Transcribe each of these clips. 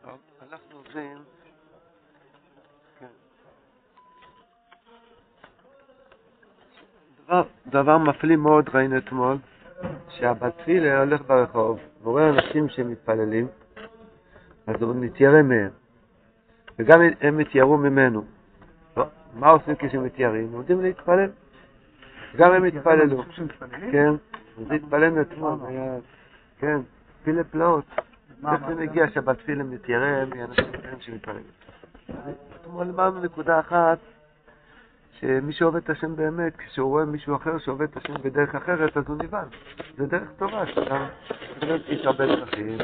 טוב, אנחנו עוברים, כן. דבר מפליא מאוד ראינו אתמול, שהבתפילה הולך ברחוב, ורואה אנשים שמתפללים, אז הוא מתיירא מהם, וגם הם מתיירו ממנו. מה עושים כשמתיירים? עומדים להתפלל. גם הם התפללו. כן, זה התפלל אתמול, כן, תפילה פלאות. איך זה מגיע שבתפילה מתיירא מאנשים אחרים שמתפללים? אתמול אמרנו נקודה אחת, שמי שעובד את השם באמת, כשהוא רואה מישהו אחר שעובד את השם בדרך אחרת, אז הוא נבהל. זה דרך טובה, שאתה יש הרבה דרכים.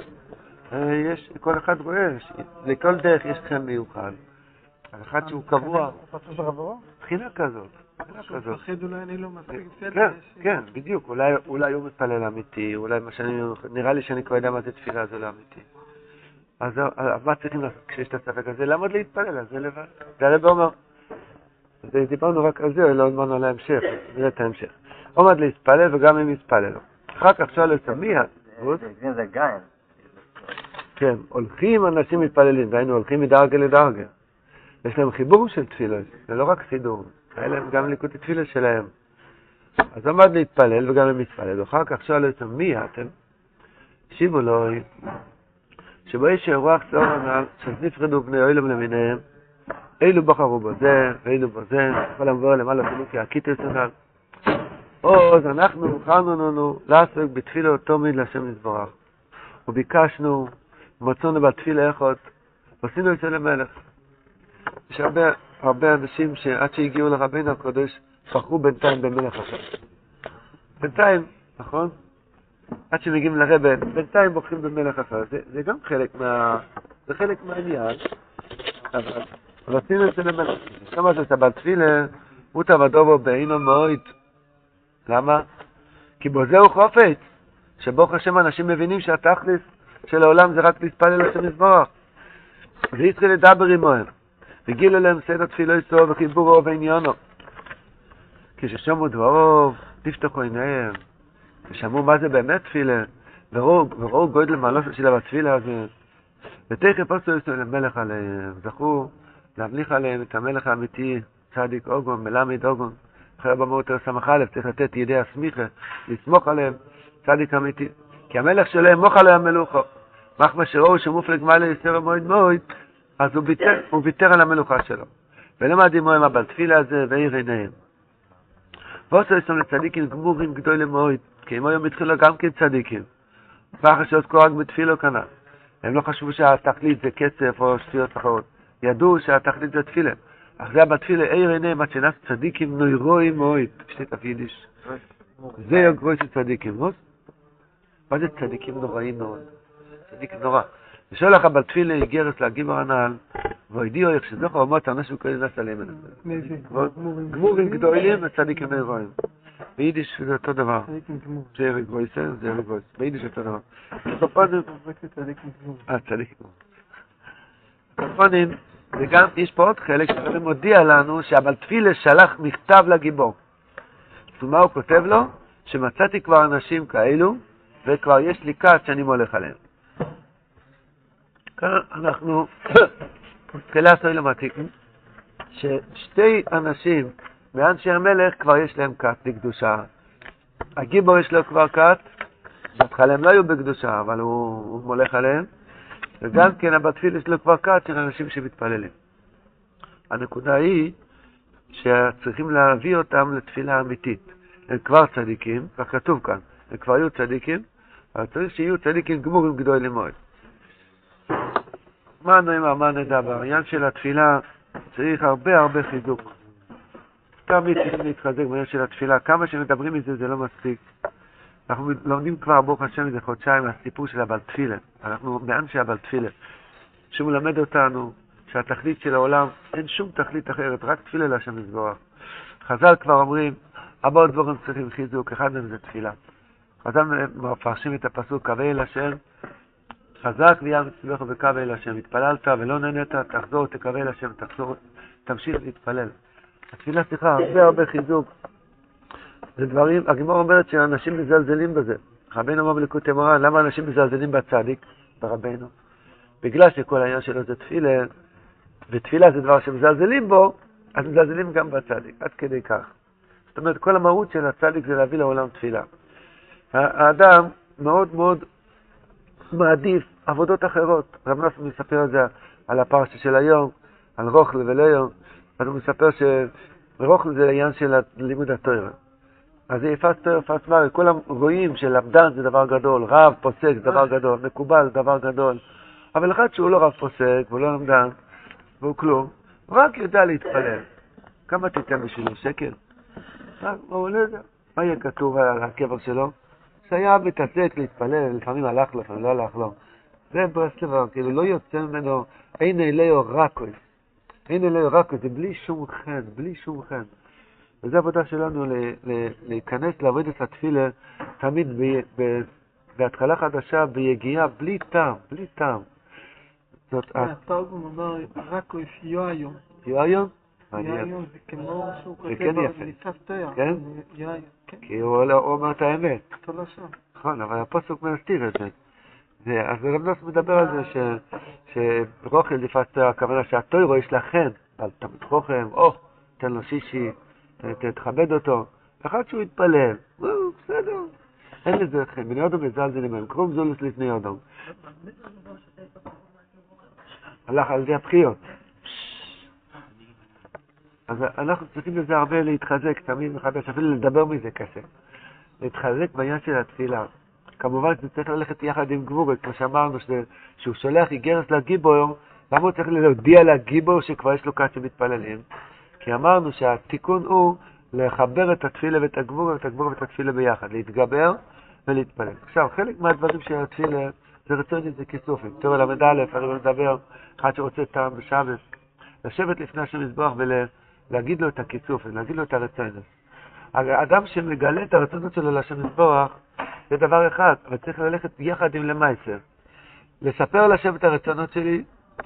כל אחד רואה, לכל דרך יש חן מיוחד. על אחד שהוא קבוע. בחינה כזאת. מפחד אולי אני לא מספיק תפילה. כן, כן, בדיוק. אולי הוא מתפלל אמיתי, אולי נראה לי שאני כבר יודע מה זה תפילה, זה לא אמיתי. אז מה צריכים לעשות כשיש את הספק הזה? לעמוד להתפלל, אז זה לבד. זה הרב אומר. דיברנו רק על זה, לא אמרנו על ההמשך, נראה את ההמשך. עומד להתפלל וגם הם יתפללו. אחר כך שואל את מי? זה גאין. כן, הולכים אנשים מתפללים, דהיינו הולכים מדרגה לדרגה. יש להם חיבור של תפילות, זה לא רק סידור, היה להם גם ליקוט התפילה שלהם. אז עומד להתפלל וגם הם יתפללו. אחר כך שואל את מי אתם? שיבו לו, שבו יש רוח צור הנ"ל, שנפרדו בני אוילם למיניהם, אילו בחרו בזה ואילו בזה, כל המבוא למעלה חינוך יעקיתו סנ"ל. אז אנחנו מוכרנו לנו לעסוק בתפילה תמיד להשם יתברך. וביקשנו, מצאנו בתפילה איכות, ועשינו את זה למלך. יש הרבה אנשים שעד שהגיעו לרבינו הקודש, בחרו בינתיים במלך אחר. בינתיים, נכון? עד שמגיעים לרבי, בינתיים בוחרים במלך אחר. זה גם חלק מהעניין, אבל עשינו את זה למלך. כמה זה סבל תפילה, מוטה ודובו בעינו מאוד. למה? כי בו זהו חופץ, שברוך השם אנשים מבינים שהתכלס של העולם זה רק להתפלל לשם יתברך. וישראל לדבר עמהם, וגילו להם סדר תפילו יסור וחיבורו ועניינו. כששמעו דברו, תפתחו עיניהם, ושמעו מה זה באמת תפילה, וראו גודל מעלות שלה בתפילה הזה, ותכף עשו יסור למלך עליהם, זכו להמליך עליהם את המלך האמיתי, צדיק אוגון, מלמד אוגון, אחרי במאות סמך א', צריך לתת ידי הסמיכה, לסמוך עליהם, צדיק אמיתי. כי המלך שלהם מוך עליהם מלוכו. מחמה שראו שמופלג מעלה יסר מועד מועד, אז הוא ויתר על המלוכה שלו. ולמד עמו עם הבעל תפילה הזה ועיר עיניהם. ועשו יסום לצדיקים גמורים גדולים מאוד, כי הם היום התחילו גם כן צדיקים. ואחר שעוסקו רק בתפילו כנ"ל. הם לא חשבו שהתכלית זה כסף או שטויות אחרות. ידעו שהתכלית זה תפילה. אך זה בתפילה עיר עיניהם עד שנס צדיקים נוירואים מאוד. פשטית אף יידיש. זה יוגבוי של צדיקים. מה זה צדיקים נוראים מאוד? צדיק נורא. ושואל לך בתפילה יגרס להגיבר הנעל, והודיעו איך שזוכר אומות אנשים כאלה נס עליהם. גמורים גדולים וצדיקים נוירואים. ביידיש זה אותו דבר. זה יריק גבויסן, זה יריק גבויסן. ביידיש אותו דבר. צדיקים נוראים. וגם יש פה עוד חלק שהרב מודיע לנו שהבעל תפילה שלח מכתב לגיבור. ומה הוא כותב לו? שמצאתי כבר אנשים כאלו, וכבר יש לי כת שאני מולך עליהם. כאן אנחנו תחילה עשוי למתיקים, ששתי אנשים מאנשי המלך כבר יש להם כת לקדושה. הגיבור יש לו כבר כת, בהתחלה הם לא היו בקדושה, אבל הוא מולך עליהם. וגם כן הבתפיל יש לו כבר כת של אנשים שמתפללים. הנקודה היא שצריכים להביא אותם לתפילה אמיתית. הם כבר צדיקים, כך כתוב כאן, הם כבר היו צדיקים, אבל צריך שיהיו צדיקים גמורים גדולים מאוד. מה נאמר, מה נדע? בעניין של התפילה צריך הרבה חיזוק. תמיד צריכים להתחזק בעניין של התפילה. כמה שמדברים מזה זה לא מספיק. אנחנו לומדים כבר ברוך השם איזה חודשיים הסיפור של הבעל תפילה. אנחנו מאנשי הבעל תפילה. שהוא מלמד אותנו שהתכלית של העולם אין שום תכלית אחרת, רק תפילה להשם יתברך. חז"ל כבר אומרים, הבאות דברים צריכים חיזוק, אחד מהם זה תפילה. חז"ל מפרשים את הפסוק, קווה אל השם, חזק וים מצלך וקווה אל השם. התפללת ולא נהנית, תחזור, תקווה אל השם, תמשיך להתפלל. התפילה צריכה הרבה חיזוק. זה דברים, הגמרא אומרת שאנשים מזלזלים בזה. רבינו אמר בליקוטי מוהר"ן, למה אנשים מזלזלים בצדיק, ברבינו? בגלל שכל העניין שלו זה תפילה, ותפילה זה דבר שמזלזלים בו, אז מזלזלים גם בצדיק, עד כדי כך. זאת אומרת, כל המהות של הצדיק זה להביא לעולם תפילה. האדם מאוד מאוד מעדיף עבודות אחרות. רב נוסף מספר על זה, על הפרשה של היום, על רוחל וליום, אז הוא מספר שרוחל זה העניין של לימוד התורה. אז זה יפס תורה, יפס מרי, כולם רואים שלמדן זה דבר גדול, רב פוסק זה דבר גדול, מקובל זה דבר גדול, אבל אחד שהוא לא רב פוסק והוא לא למדן, והוא כלום, הוא רק יודע להתפלל. כמה תיתן בשבילו? שקל? הוא לא יודע. מה יהיה כתוב על הקבר שלו? שהיה מתעסק להתפלל, לפעמים הלך לו, לפעמים לא הלך לו. זה ברסלב, כאילו לא יוצא ממנו, אין אליו רקוי. אין אליו רקוי, זה בלי שום חן, בלי שום חן. וזו העבודה שלנו להיכנס לעבוד את התפילה, תמיד בהתחלה חדשה, ביגיעה, בלי טעם, בלי טעם. הפרגום אמר, רקוי יו היום. יו היום? יו זה כמו שהוא זה כן כותב יפה. בניסף תויר. כן? יו היום, כן. כי הוא אומר את האמת. אתה לא שם. נכון, אבל הפסוק מסתיר את זה. אז רב נוס מדבר על זה שרוחל לפעמים הכוונה שהתוירו יש לה חן, אבל תמיד חוכם, תן לו שישי, תכבד אותו. אחד שהוא יתפלל, בסדר. אין לזה חן, בני אדם מזלזלים מהם, קרום זולוס לפני אדם. הלך על זה הבחיות. אז אנחנו צריכים לזה הרבה להתחזק, תמיד מחדש, אפילו לדבר מזה קשה. להתחזק בעניין של התפילה. כמובן שזה צריך ללכת יחד עם גבורת, כמו שאמרנו, שהוא שולח איגרת לגיבור, למה הוא צריך להודיע לגיבור שכבר יש לו כת שמתפללים? כי אמרנו שהתיקון הוא לחבר את התפילה ואת הגבורה, ואת הגבורה ואת התפילה ביחד, להתגבר ולהתפלל. עכשיו, חלק מהדברים של התפילה זה רצון את זה כיסופים. תראו למד א', אני מדבר, אחד שרוצה טעם בשבת, לשבת לפני השם יזבח ולהגיד לו את הכיסופים, להגיד לו את הרצון. האדם שמגלה את הרצונות שלו לשם יזבח, זה דבר אחד, אבל צריך ללכת יחד עם למעשר. לספר לשם את הרצונות שלי,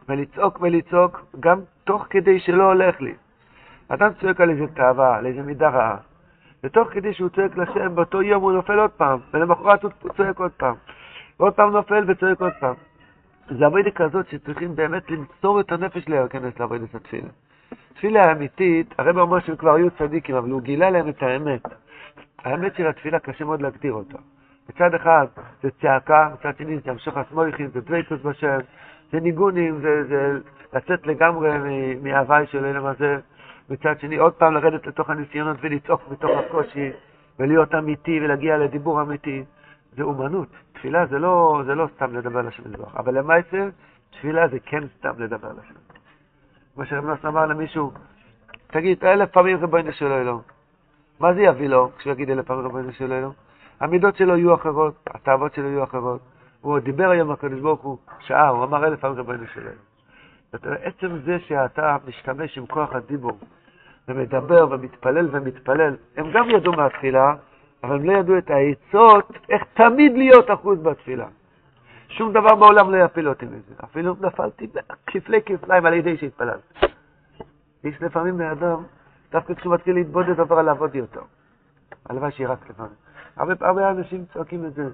ולצעוק, גם תוך כדי שלא הולך לי. אדם צועק על איזה תאווה, על איזה מידה רעה. ותוך כדי שהוא צועק לשם, באותו יום הוא נופל עוד פעם, ולמחרת הוא צועק עוד פעם. ועוד פעם נופל וצועק עוד פעם. זה עבודה כזאת שצריכים באמת למסור את הנפש להיכנס לעבודה את התפילה. תפילה האמיתית, הרב אומר שהם כבר היו צדיקים, אבל הוא גילה להם את האמת. האמת של התפילה קשה מאוד להגדיר אותה. מצד אחד זה צעקה, מצד שני זה המשוך הסמויכים, זה דוויקות בשם, זה ניגונים, זה לצאת לגמרי מההוואי של אלה מה זה. מצד שני עוד פעם לרדת לתוך הניסיונות ולצעוק מתוך הקושי, ולהיות אמיתי ולהגיע לדיבור אמיתי. זה אומנות. תפילה זה לא סתם לדבר לשם יזבח. אבל למעשה, תפילה זה כן סתם לדבר לשם. כמו שרב נוס אמר למישהו, תגיד, 1000 פעמים ריבונו של עולם. מה זה יביא לו כשהוא יגיד 1000 פעמים ריבונו של עולם? המידות שלו יהיו אחרות, התאוות שלו יהיו אחרות. הוא דיבר היום הקדוש ברוך הוא שעה, הוא אמר 1000 פעמים ריבונו של עולם. עצם זה שאתה משתמש עם כוח הדיבור, ומדבר ומתפלל, הם גם ידעו מהתפילה, אבל הם לא ידעו את העצות, איך תמיד להיות אחוז בתפילה. שום דבר בעולם לא יפיל אותי מזה. אפילו נפלתי כפליים על ידי שהתפלל. יש לפעמים מאדם, דווקא כשהוא מתחיל להתבודד עובר על לעבוד יותר. הלוואי שירק לפעמים. הרבה אנשים צועקים את זה.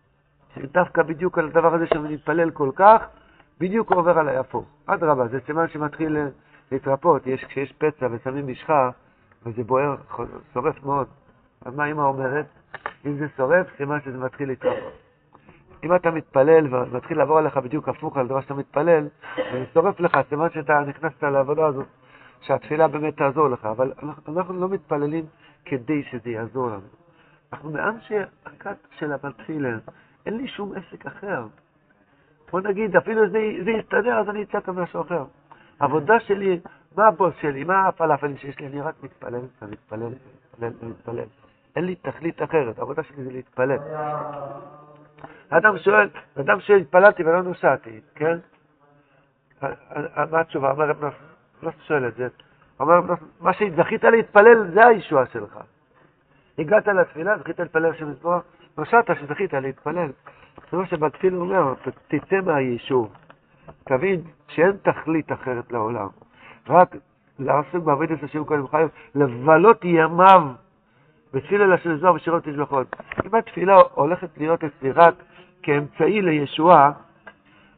דווקא בדיוק על הדבר הזה שאני מתפלל כל כך, בדיוק הוא עובר עליי הפוך. אדרבה, זה סימן שמתחיל להתרפות. כשיש פצע ושמים משחה, וזה בוער, שורף מאוד. אז מה אמא אומרת? אם זה שורף, סימן שזה מתחיל להתרפות. אם אתה מתפלל ומתחיל לעבור עליך בדיוק הפוך על דבר שאתה מתפלל, ושורף לך, סימן שאתה נכנסת לעבודה הזאת, שהתפילה באמת תעזור לך. אבל אנחנו לא מתפללים כדי שזה יעזור לנו. אנחנו מאנשי הכת של התפילה. אין לי שום עסק אחר. בוא נגיד, אפילו זה יסתדר, אז אני אצעק על משהו אחר. העבודה שלי, מה הבוס שלי, מה הפלאפלים שיש לי? אני רק מתפלל ומתפלל. אין לי תכלית אחרת, העבודה שלי זה להתפלל. אדם שואל, התפללתי ולא נוסעתי, כן? מה התשובה? אומר רב נוס שואל את זה. אומר רב נוס, מה שזכית להתפלל זה הישועה שלך. הגעת לתפילה, זכית להתפלל שמסבור, נושעת שזכית להתפלל. זה מה שבתפילה אומר, תצא מהיישוב. תבין שאין תכלית אחרת לעולם. רק לעסוק בעבודת השם קודם חיים, לבלות ימיו בתפילה לשם יזבח ושירות תשבחות. אם התפילה הולכת להיות אצלי רק כאמצעי לישועה,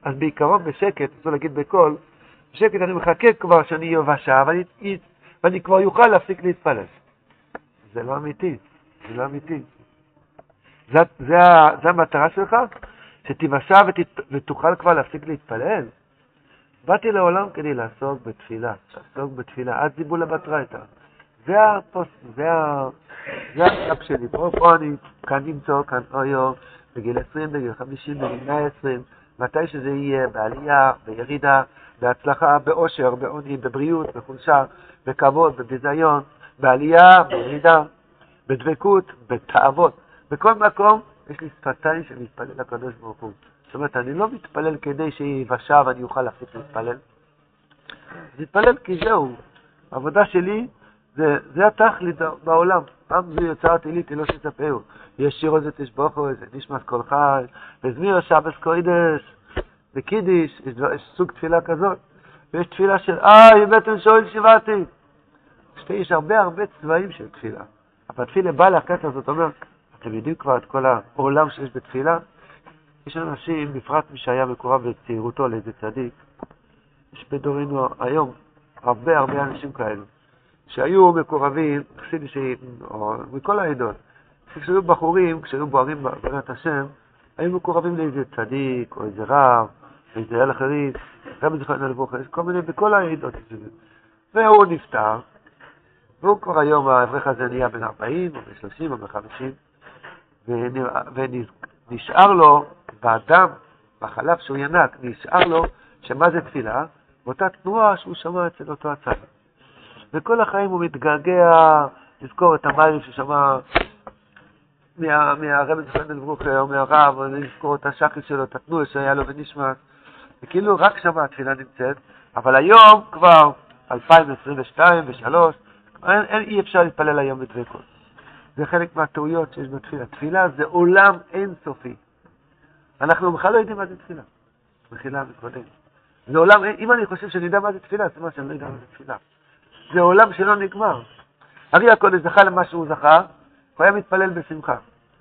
אז בעיקרון בשקט, אסור להגיד בקול, בשקט אני מחכה כבר שאני יובשה, ואני כבר יוכל להפסיק להתפלל. זה לא אמיתי, זה לא אמיתי. זה המטרה שלך? שתיוושע ותוכל כבר להפסיק להתפלל? באתי לעולם כדי לעסוק בתפילה, עד זיבול הבטרייתא. זה הקו שלי. פה אני כאן נמצא, כאן היום, בגיל 20, בגיל 50, בגיל 120, מתי שזה יהיה, בעלייה, בירידה, בהצלחה, באושר, בעוני, בבריאות, בחולשה, בכבוד, בביזיון, בעלייה, בירידה, בדבקות, בתאוות. בכל מקום יש לי שפתיים שאני מתפלל לקדוש ברוך הוא. זאת אומרת, אני לא מתפלל כדי שיבשע ואני אוכל להפסיק להתפלל. אני מתפלל כי זהו. העבודה שלי זה התכלית בעולם. פעם זו יוצרתי לי תלוש יצפהו. יש שיר הזה תשבוכו, איזה נשמס כל חי, וזמיר שבס קוידש, בקידיש, יש סוג תפילה כזאת. ויש תפילה של בטן שואל שיבתי. יש הרבה צבעים של תפילה. אבל תפילה באה להקטע, זאת אומרת, אתם יודעים כבר את כל העולם שיש בתפילה? יש אנשים, בפרט מי שהיה מקורב בצעירותו לאיזה צדיק, יש בדורנו היום הרבה אנשים כאלו, שהיו מקורבים, או מכל העדות, כשהיו בחורים, כשהיו בוערים בעבודת השם, היו מקורבים לאיזה צדיק, או איזה רב, או איזה אל אחרים, רבי זכרנו לברכה, יש כל מיני, בכל העדות. והוא נפטר, והוא כבר היום, האברך הזה נהיה בן 40, או בן 30, או בן 50, ונשאר לו, באדם, בחלב שהוא ינק, נשאר לו שמה זה תפילה, באותה תנועה שהוא שמע אצל אותו הצד. וכל החיים הוא מתגעגע לזכור את המים ששמע מהרבי זכרנו לברכה או מהרב, או לזכור את השחל שלו, את התנועה שהיה לו ונשמע. וכאילו רק שמה התפילה נמצאת, אבל היום כבר 2022 ו-2023, אי אפשר להתפלל היום בדבקות. זה חלק מהטעויות שיש בתפילה. תפילה זה עולם אינסופי. אנחנו בכלל לא יודעים מה זה תפילה. מחילה מקודם. זה עולם, אם אני חושב שאני יודע מה זה תפילה, זה מה שאני לא יודע מה זה תפילה. זה עולם שלא נגמר. ארי הקודש זכה למה שהוא זכה, הוא היה מתפלל בשמחה.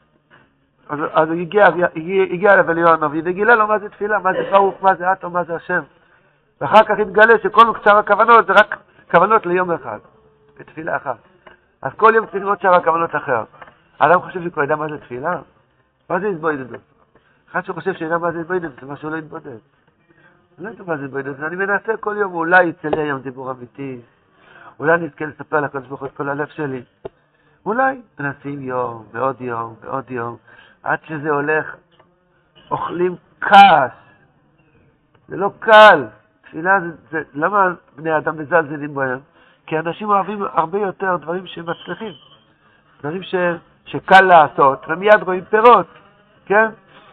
אז הוא הגיע אליו אליהו הנביא, וגילה לו מה זה תפילה, מה זה ברוך, מה זה אטום, מה זה השם. ואחר כך התגלה שכל קצר הכוונות זה רק כוונות ליום אחד, בתפילה אחת. אז כל יום צריך לראות שאר הכוונות אחר. האדם חושב שהוא כבר יודע מה זה תפילה? מה זה התבודדות? אחד שחושב שידע מה זה התבודדות, זה מה שהוא לא התבודד. לא יודע מה זה התבודדות, אני מנסה כל יום, אולי יצא לי היום דיבור אמיתי, אולי נזכה לספר לקדוש ברוך הוא את כל הלב שלי. אולי מנסים יום, ועוד יום, ועוד יום, עד שזה הולך, אוכלים כעס. זה לא קל. תפילה זה, למה בני האדם מזלזלים בהם? כי אנשים אוהבים הרבה יותר דברים שמצליחים. דברים שקל לעשות, ומיד רואים פירות, כן?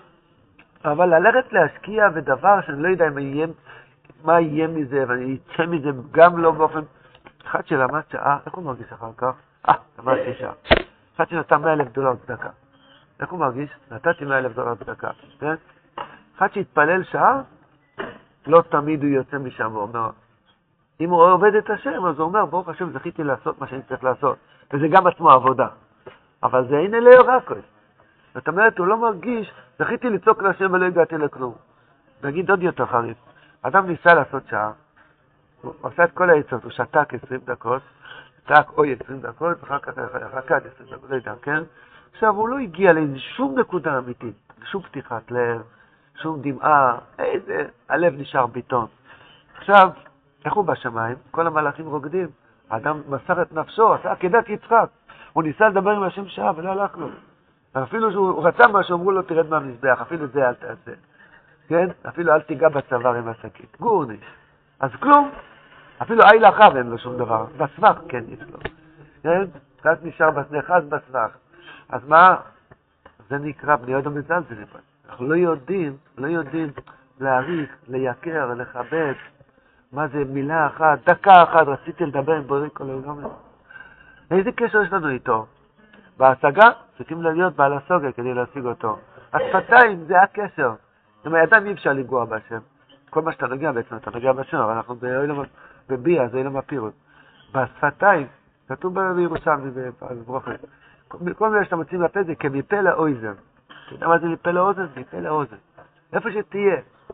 אבל ללכת להשקיע בדבר שאני לא יודע מה יהיה מזה, ואני אצא מזה גם לא באופן... אחד שלמד שעה, איך הוא מרגיש אחר כך? למדתי שעה. אחד שנתן $100,000 צדקה. איך הוא מרגיש? נתתי $100,000 צדקה, כן? אחד שהתפלל שעה, לא תמיד הוא יוצא משם ואומר, אם הוא עובד את השם, אז הוא אומר, ברוך השם, זכיתי לעשות מה שאני צריך לעשות. וזה גם עצמו עבודה. אבל זה הנה ליורקות. זאת אומרת, הוא לא מרגיש, זכיתי לצעוק להשם ולא הגעתי לכלום. נגיד עוד יותר חריף. אדם ניסה לעשות שעה, הוא עשה את כל העצות, הוא שתק 20 דקות, שתק אוי 20 דקות, ואחר כך עד 20 דקות, לא יודע, כן? עכשיו, הוא לא הגיע לשום נקודה אמיתית, שום פתיחת לב, שום דמעה, הלב נשאר ביטון. עכשיו, איך הוא בשמיים? כל המלאכים רוקדים. האדם מסר את נפשו, עשה עקדת יצחק. הוא ניסה לדבר עם השם שעה ולא הלך לו. אפילו שהוא רצה מה שאמרו לו, תרד מהמזבח, אפילו זה אל תעשה. כן? אפילו אל תיגע בצוואר עם השקית. גורניש. אז כלום. אפילו אי לאחר אין לו שום דבר. בסבך כן יש לו. כן? קצת נשאר בסנך בסבך. אז מה? זה נקרא בני אדם מזלזלים. אנחנו לא יודעים להעריך, לייקר, לכבד. מה זה מילה אחת, דקה אחת, רציתי לדבר עם בורא כל העולם. איזה קשר יש לנו איתו? בהשגה, צריכים להיות בעל הסוגיה כדי להשיג אותו. השפתיים זה הקשר. עם הידיים אי אפשר לגוע בשם. כל מה שאתה נוגע בעצם, אתה נוגע בשם, אבל אנחנו בביאה, זה אילם הפירוט. בשפתיים, כתוב בירושלמי בברכה. כל מילה שאתה מוצאים לפה זה כמפה לאוזן. אתה יודע מה זה מפה לאוזן? מפה לאוזן. איפה שתהיה.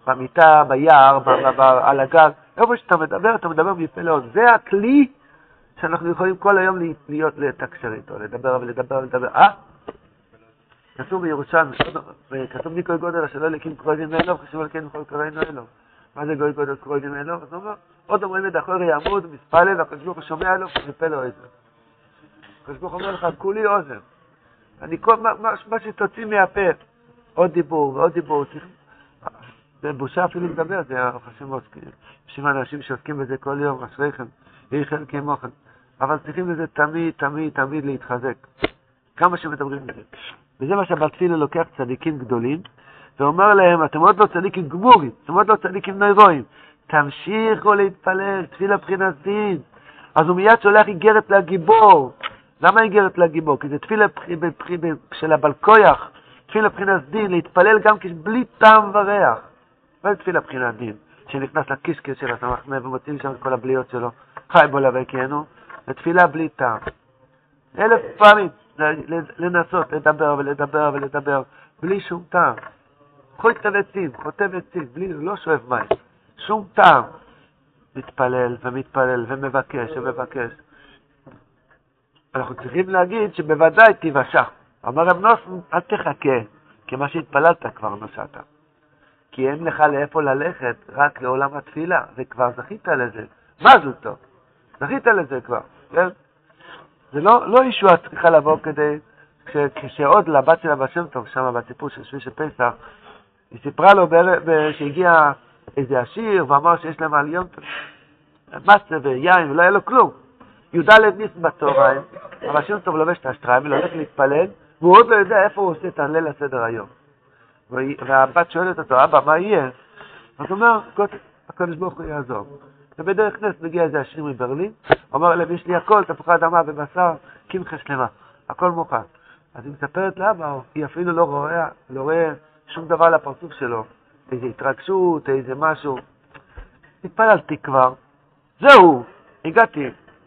במיטה, ביער, על הגג, איפה שאתה מדבר מפה לאוזן. זה הכלי שאנחנו יכולים כל היום לתקשר איתו, לדבר ולדבר. כתוב בירושלים, כתוב מכל גודל אשר לא אלוקים קרובים אלו, חשוב על כן בכל קראינו אלו. מה זה גודל קרובים אלו? אז הוא אומר, עוד אומרים את אחרי יעמוד, מספלל, והקדוש ברוך הוא שומע אלו, מפה לאוזן. הקדוש ברוך הוא אומר לך, כולי אוזן. מה שתוציא מהפה, עוד דיבור ועוד דיבור. זה בושה אפילו לדבר, זה חשוב מאוד. בשביל אנשים שעוסקים בזה כל יום, אשריכם, יהי חלקי מוכן. אבל צריכים בזה תמיד להתחזק. כמה שמדברים בזה. וזה מה שבתפילה לוקח צדיקים גדולים, ואומר להם, אתם עוד לא צדיקים גמורים, אתם עוד לא צדיקים נוירואים, תמשיכו להתפלל, תפילה בחינת דין. אז הוא מיד שולח איגרת לגיבור. למה איגרת לגיבור? כי זה תפילה של הבעל כוח, תפילה בחינת דין, להתפלל גם בלי טעם וריח. מה זה תפילה בחינת דין? שנכנס לקישקש של הסמ"ך ומוצאים שם את כל הבליות שלו, חי בו לבקנו, זה תפילה בלי טעם. 1000 פעמים לנסות לדבר בלי שום טעם. חוטב עצים, לא שואב מים, שום טעם. מתפלל ומבקש. אנחנו צריכים להגיד שבוודאי תיוושע. אמר רב נוסן, אל תחכה, כי מה שהתפללת כבר נושעת. כי אין לך לאיפה ללכת, רק לעולם התפילה, וכבר זכית לזה. מזל טוב, זכית לזה כבר, כן? זה לא ישועה צריכה לבוא כדי, כשעוד לבת שלה בשם טוב, שם בסיפור של שביעי של פסח, היא סיפרה לו שהגיע איזה עשיר, ואמר שיש להם על יום מצה ויין, ולא היה לו כלום. י"ד ניס בצהריים, אבל השם טוב לובש את השטריים, והולך להתפלל, והוא עוד לא יודע איפה הוא עושה את הליל הסדר היום. והבת שואלת אותו, אבא, מה יהיה? אז הוא אומר, הקדוש ברוך הוא יעזור. ובדרך נס מגיע איזה עשיר מברלין, אומר להם, יש לי הכל, תפוחי אדמה ובשר, קמחה שלמה, הכל מוכן. אז היא מספרת לאבא, היא אפילו לא רואה שום דבר לפרצוף שלו, איזו התרגשות, איזה משהו. התפללתי כבר, זהו, הגעתי.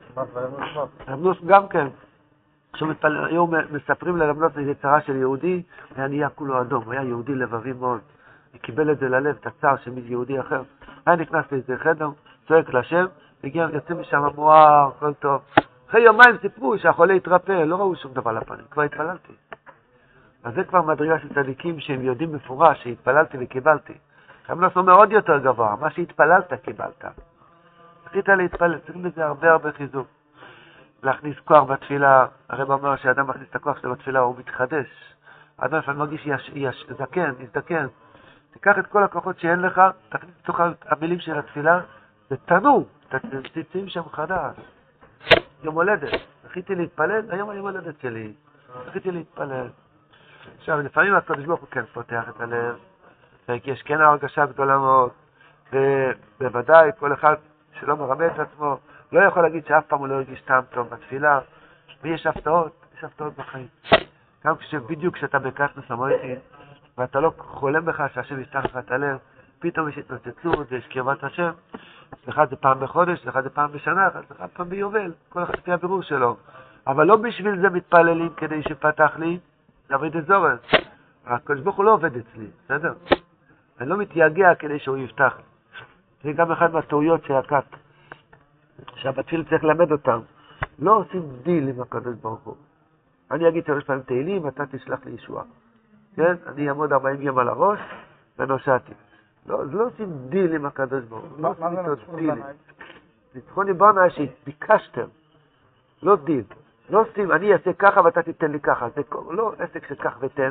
רב גם כן. היום מספרים לרב נוסן איזו צרה של יהודי, היה נהיה כולו אדום, הוא היה יהודי לבבי מאוד. הוא קיבל את זה ללב, את הצער של יהודי אחר. היה נכנס לאיזה חדר, צועק לשם, יוצא משם מואר, הכל טוב. אחרי יומיים סיפרו שהחולה התרפא, לא ראו שום דבר לפנים, כבר התפללתי. אז זה כבר מדרגה של צדיקים שהם יודעים מפורש שהתפללתי וקיבלתי. רב נוסן אומר עוד יותר גבוה, מה שהתפללת קיבלת. זכית להתפלל, צריכים בזה הרבה חיזוק. להכניס כוח בתפילה, הרב אומר שאדם מכניס את הכוח שלו בתפילה, הוא מתחדש. אדם לפעמים מרגיש יזדקן. תיקח את כל הכוחות שאין לך, תכניס לתוך המילים של התפילה, זה תנור, תצאים שם חדש. יום הולדת, זכיתי להתפלל, היום היום הולדת שלי. זכיתי להתפלל. עכשיו, לפעמים הקדוש ברוך הוא כן פותח את הלב, ויש כן הרגשה גדולה מאוד, ובוודאי כל אחד שלא מרמה את עצמו, לא יכול להגיד שאף פעם הוא לא הרגיש טעם טוב בתפילה, ויש הפתעות בחיים. גם בדיוק כשאתה בקטנוס המועטי, ואתה לא חולם בך שהשם יפתח לך את הלב, פתאום יש התנוצצות, יש קרבת השם, אחד זה פעם בחודש, אחד זה פעם בשנה, אחד פעם ביובל, כל אחד לפי הבירור שלו. אבל לא בשביל זה מתפללים כדי שפתח לי, לעבוד את זורס. הקדוש ברוך הוא לא עובד אצלי, בסדר? אני לא מתייגע כדי שהוא יפתח. זה גם אחד מהטעויות של הכת. שהבתפילה צריך ללמד אותם. לא עושים דיל עם הקדוש ברוך הוא. אני אגיד 3 פעמים תהילים, אתה תשלח לי ישועה. כן? אני אעמוד 40 יום על הראש, ונושעתי. לא, זה לא עושים דיל עם הקדוש ברוך הוא. לא עושים איתו דילים. ניצחוני בונה שביקשתם. לא דיל. לא עושים, אני אעשה ככה ואתה תיתן לי ככה. זה לא עסק שכך ותן.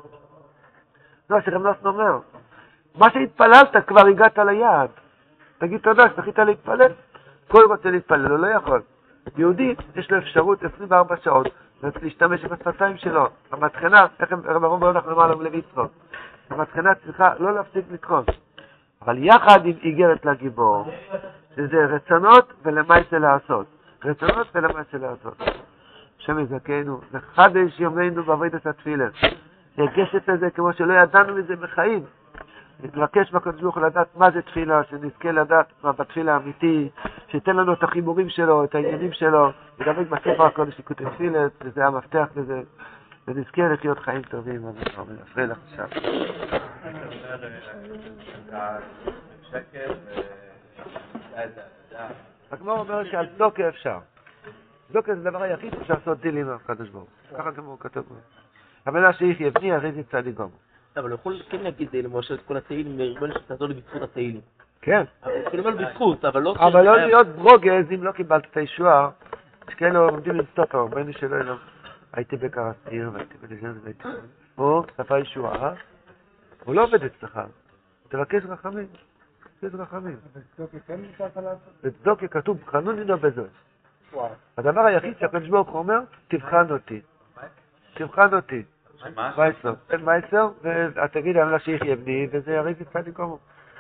לא, שרב נוסן אומר. מה שהתפללת כבר הגעת ליעד. תגיד תודה שזכית להתפלל. כל רוצה להתפלל, הוא לא יכול. יהודי, יש לו אפשרות 24 שעות, להשתמש בשפתיים שלו. המתחנה, איך הרב אנחנו אמר לנו למצוות. המתחנה צריכה לא להפסיק לקרוא. אבל יחד עם איגרת לגיבור, שזה רצונות ולמעשה לעשות. השם יזכנו, לחדש יומנו בעבודת התפילה. יגשת לזה כמו שלא ידענו מזה בחיים. נתבקש בקדוש ברוך הוא לדעת מה זה תפילה, שנזכה לדעת מה בתפילה האמיתי, שייתן לנו את החיבורים שלו, את העניינים שלו, ודבק בספר הקודש ליקוטי תפילה, וזה המפתח לזה. ונזכה לחיות חיים טובים, אמן, נפריע לך עכשיו. הגמרא אומרת שעל צדוקה אפשר. צדוקה זה הדבר היחיד שאפשר לעשות דיל עם הקדוש ברוך הוא. ככה גם הוא כתוב. הבנה שיחיה בני הרי זה צדיק גמור. אבל הוא יכול כן להגיד למשל את כל התהילים, לרבנו שתעזור לי בזכות התהילים. כן. הוא יכול לומר בזכות, אבל לא... אבל לא להיות ברוגז אם לא קיבלת את הישועה. יש כאלה עומדים לסטופר, רבנו שלא ילום. הייתי בקרסטיר והייתי בלז'ן והייתי... הוא צפה ישועה, הוא לא עובד אצלך. תבקש רחמים. תבקש רחמים. בצדוקה כתוב, חנוני לא בזאת. הדבר היחיד שהקדוש ברוך הוא אומר, תבחן אותי. תבחן אותי. מייסר. אין מייסר, ואת תגיד להם לה שיחיה בני, וזה הרי זה צדיק גמור.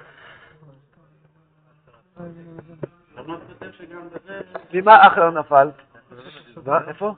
ממה אחר נפל? איפה?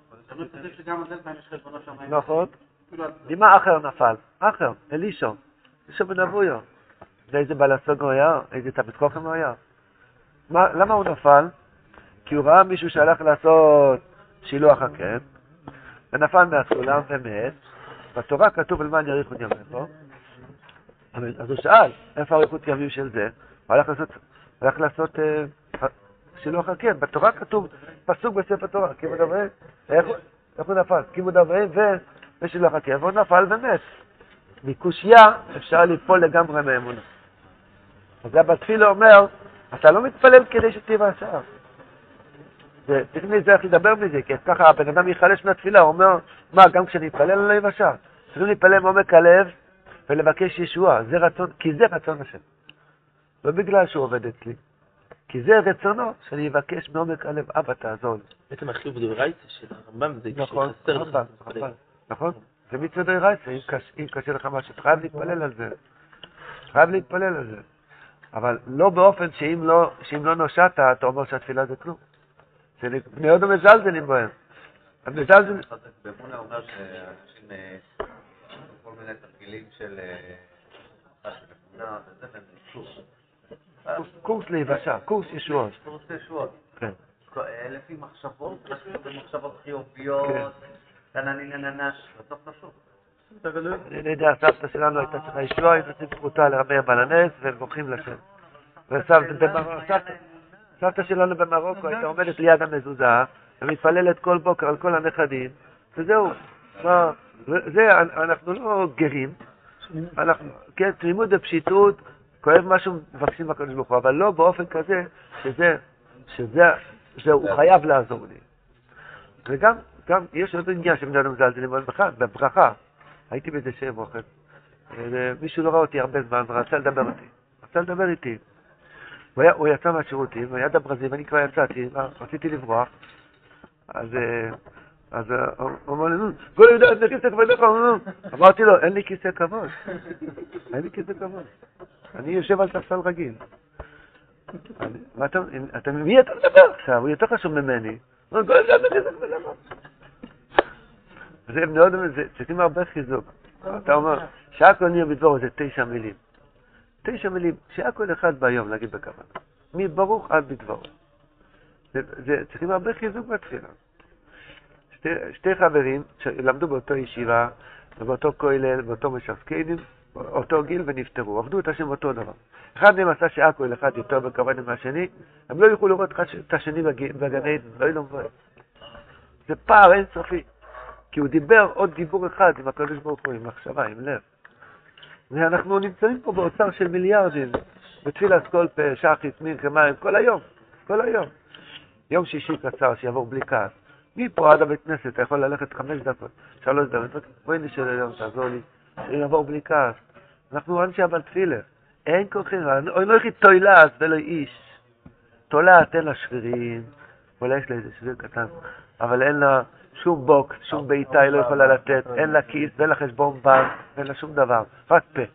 נכון. ממה אחר נפל? אחר, אלישו. אלישו בן אבויו. ואיזה בלסוג הוא היה? איזה תלמיד חכם הוא היה? למה הוא נפל? כי הוא ראה מישהו שהלך לעשות שילוח הקן, ונפל מהסולם ומת. בתורה כתוב על מה אני אריכות ימיך. אז הוא שאל, איפה אריכות ימים של זה? הוא הלך לעשות שילוח הקן. בתורה כתוב פסוק בספר תורה, כיבוד אברהם. איך הוא נפל? כיבוד אברהם ושילוח הקן, והוא נפל ומת. מקושיה אפשר ליפול לגמרי מאמונה. אז בתפילה אומר, אתה לא מתפלל כדי שתהיה השעה. צריך להיזהר לדבר מזה, כי ככה הבן אדם ייחלש מהתפילה, הוא אומר, מה, גם כשאני אתפלל על לב השעה? צריך להתפלל מעומק הלב ולבקש ישועה, זה רצון, כי זה רצון השם. לא בגלל שהוא עובד אצלי, כי זה רצונו שאני אבקש מעומק הלב, אבא תעזור לי. בעצם החיוב דאורייתא של הרמב"ם זה כשחסר לך. נכון, זה מצווה דאורייתא, אם קשה לך משהו, חייב להתפלל על זה. חייב להתפלל על זה. אבל לא באופן שאם לא נושעת, אתה אומר שהתפילה זה כלום. בני עוד מזלזלים בהם. המזלזלים... באמונה אומר שאנשים כל מיני תרגילים של אמונה, קורס להיוושע, קורס ישועות. קורס ישועות. כן. לפי מחשבות, מחשבות חיוביות, נננש, בסוף פשוט. אני יודע, הסבתא שלנו הייתה צריכה ישועה, הייתה צריכה זכותה לרבי הבעל הנס, והם בורחים לשם. סבתא שלנו במרוקו הייתה עומדת ליד המזוזה, ומתפללת כל בוקר על כל הנכדים, וזהו. אנחנו לא גרים, כן, תמימות בפשיטות, כואב משהו, מבקשים בקדוש ברוך הוא, אבל לא באופן כזה שהוא חייב לעזור לי. וגם יש עוד עניין שבני אדם מזלזלים בברכה. הייתי באיזה שם אוכל, ומישהו לא ראה אותי הרבה זמן ורצה לדבר איתי. הוא יצא מהשירותים, ויד הברזים, אני כבר יצאתי, רציתי לברוח, אז הוא אמר לי, גול יהודה, אין לי כיסא כבוד לך, אמרתי לו, אין לי כיסא כבוד, אני יושב על ספסל רגיל. מי אתה מדבר עכשיו? הוא יותר חשוב ממני. גול יהודה, אין לי כיסא כבוד לך. זה מאוד, צריכים הרבה חיזוק. אתה אומר, שהכל נהיה בדבור, זה 9 מילים. 9 מילים, שהכל אחד ביום, להגיד בכוונה. מברוך עד בדבור. צריכים הרבה חיזוק בתפילה. שתי חברים שלמדו באותו ישיבה, ובאותו כולל, באותו משפקדים, אותו גיל ונפטרו. עבדו את השם אותו דבר. אחד מהם עשה שהכל אחד יותר בכוונה מהשני, הם לא יוכלו לראות את השני בגן עדן, לא ילום בו. זה פער אינסופי. כי הוא דיבר עוד דיבור אחד עם הקדוש ברוך הוא, עם מחשבה, עם לב. ואנחנו נמצאים פה באוצר של מיליארדים, בתפילת כל פה, שחית, מנחה, מים, כל היום. יום שישי קצר, שיעבור בלי כעס. מפה עד הבית כנסת, אתה יכול ללכת 5 דקות, 3 דקות, בואי נשאל היום, תעזור לי, שיעבור בלי כעס. אנחנו אנשי אבל תפילה. אין כל חירה, לא יכי תוילת ולא איש. תולעת, אין לה שבירים, אולי יש לה איזה שביר קטן, אבל אין לה שום בוקס, שום בעיטה היא לא יכולה לתת, אין לה כיס, ואין לה חשבון בנק, ואין לה שום דבר, רק פה.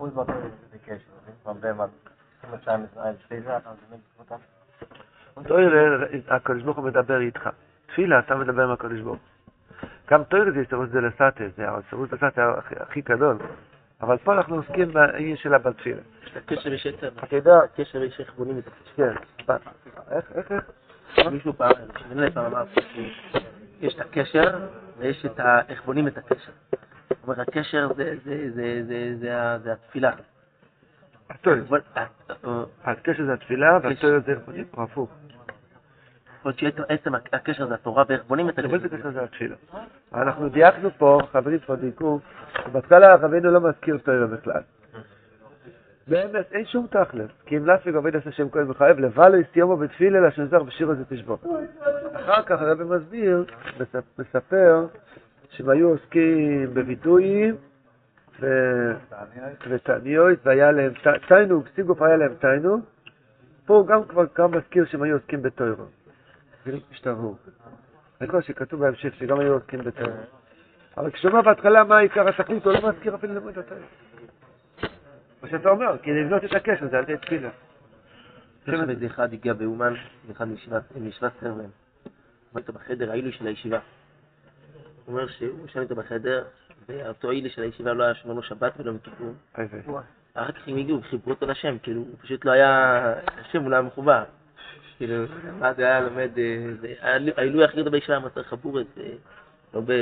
הקדוש ברוך הוא מדבר איתך. תפילה, אתה מדבר עם הקדוש ברוך הוא. גם תוירה זה סירוס דלסאטה, זה הסירוס דלסאטה הכי גדול. אבל פה אנחנו עוסקים בעניין שלה בתפילה. הקשר יש יתר. אתה יודע... הקשר יש איך בונים את הקשר. כן. איך? מישהו פעם, שמונה פעם אמר, יש את הקשר, ויש את איך בונים את הקשר. זאת אומרת, הקשר זה התפילה. הקשר זה התפילה, והקשר זה איך בונים, או הפוך. עוד שעצם הקשר זה התורה, ואיך בונים את אבל זה קשר זה התפילה. אנחנו דייקנו פה, חברים פה דייקו, שבהתחלה רבינו לא מזכיר תורה בכלל. באמת, אין שום תכלס, כי אם להפיק עובד עשה שם כהן וחייב, לבא לו יסתיומו בתפילה לשנזר בשיר הזה תשבו. אחר כך הרבי מספר שהם היו עוסקים בביטויים ותעניות, והיה להם תיינוג, סיגוף היה להם תיינוג. פה הוא גם כבר גם מזכיר שהם היו עוסקים בתורה. השתרעו. אני חושב שכתוב בהמשך שגם היו עוסקים בתורה. אבל כשאומר בהתחלה מה העיקר התכלית, הוא לא מזכיר אפילו למוד התורה. מה שאתה אומר, כי לבנות את הקשר זה על די תפילה. איזה אחד הגיע באומן, אחד מישיבת סרבן. הוא אומר איתו בחדר, האילי של הישיבה. הוא אומר שהוא ישן איתו בחדר, ואותו האילי של הישיבה לא היה שומר לו שבת ולא מכיפור. אחר כך הם הגיעו, חיברו אותו לשם, כאילו, הוא פשוט לא היה, השם הוא לא היה מחובר. כאילו, מה זה היה לומד, האילוי הכי גדול בישיבה, מצר חבורת, לא ב...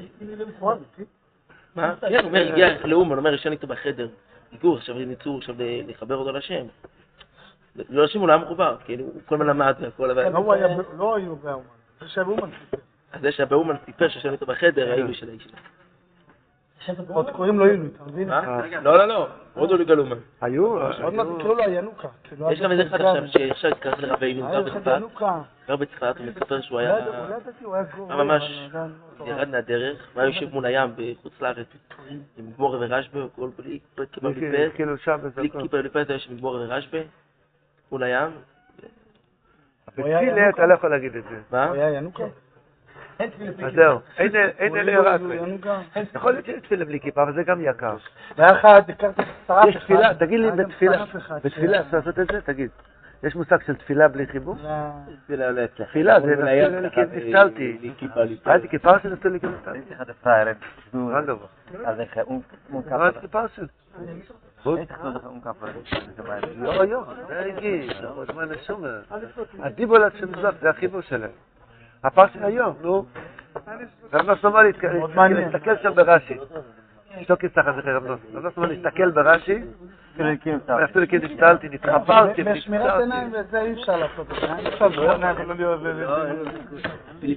מה? כן, הוא אומר, הגיע לאומן, הוא אומר, ישן איתו בחדר. הגיעו, עכשיו ניסו עכשיו לחבר אותו לשם. לא לשם הוא לא היה מחובר, כאילו, הוא כל הזמן למד והכל... לא היו באומן, זה שהבאומן סיפר. אז זה שהבאומן סיפר שישן איתו בחדר, האילוי של הישיבה. עוד קוראים לו אילוי, אתה מבין? לא, עוד לא לגל אומן. היו? עוד מעט תקראו לו הינוקה. יש גם איזה אחד עכשיו התקרב לרבי נמצא בצפת. גר בצפת, הוא מספר שהוא היה ממש ירד מהדרך, הוא היה יושב מול הים בחוץ לארץ עם גמורה ורשב"י, בלי כיפה וליפז, היה שם עם גמורה ורשב"י מול הים. בתפילה אתה לא יכול להגיד את זה. מה? הוא היה ינוקה? אז זהו, אין אלה רק. יכול להיות שיש תפילה בלי כיפה, אבל זה גם יקר. ואחד, הכרתי שרף יש תפילה, תגיד לי בתפילה אפשר לעשות את זה? תגיד. יש מושג של תפילה בלי חיבור? תפילה לא אצלך. תפילה, זה נפתילה לי כי נפתלתי. הייתי כיפה שנפתיל לי כי נפתלתי. אחד הפראיירים. מה דבר? אז איך הוא מה זה כיפה של? לא, זה הגיע, זה זמן השומר. הדיבולת של מזרח זה החיבור שלהם. הפרשן היום, נו. רב נוסף אמר להסתכל שם ברש"י. אשתו כצחה זה רב נוסף. רב נוסף אמר להסתכל ברש"י. אפילו כי נפתלתי, נתחפרתי. בשמירת עיניים וזה אי אפשר לעשות את זה. אי אפשר לעשות את זה.